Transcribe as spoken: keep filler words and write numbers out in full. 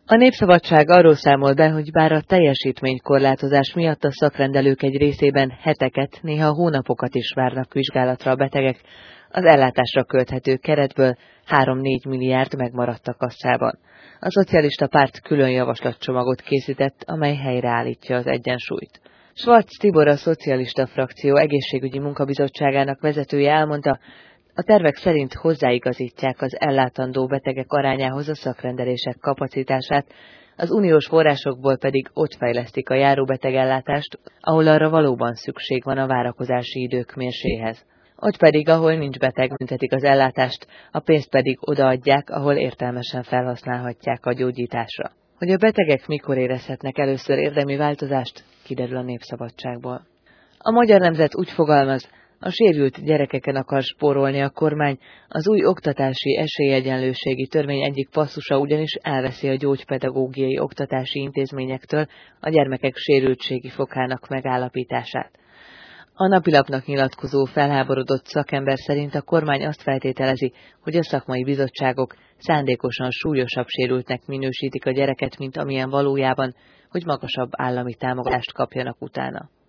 A Népszabadság arról számol be, hogy bár a teljesítménykorlátozás miatt a szakrendelők egy részében heteket, néha hónapokat is várnak vizsgálatra a betegek, az ellátásra költhető keretből három-négy milliárd megmaradt a kasszában. A szocialista párt külön javaslatcsomagot készített, amely helyreállítja az egyensúlyt. Schwarz Tibor, a szocialista frakció egészségügyi munkabizottságának vezetője elmondta, a tervek szerint hozzáigazítják az ellátandó betegek arányához a szakrendelések kapacitását, az uniós forrásokból pedig ott fejlesztik a járóbetegellátást, ahol arra valóban szükség van a várakozási idők méréséhez. Ott pedig, ahol nincs beteg, büntetik az ellátást, a pénzt pedig odaadják, ahol értelmesen felhasználhatják a gyógyításra. Hogy a betegek mikor érezhetnek először érdemi változást, kiderül a Népszabadságból. A Magyar Nemzet úgy fogalmaz, a sérült gyerekeken akar spórolni a kormány, az új oktatási esélyegyenlőségi törvény egyik passzusa ugyanis elveszi a gyógypedagógiai oktatási intézményektől a gyermekek sérültségi fokának megállapítását. A napilapnak nyilatkozó felháborodott szakember szerint a kormány azt feltételezi, hogy a szakmai bizottságok szándékosan súlyosabb sérültnek minősítik a gyereket, mint amilyen valójában, hogy magasabb állami támogatást kapjanak utána.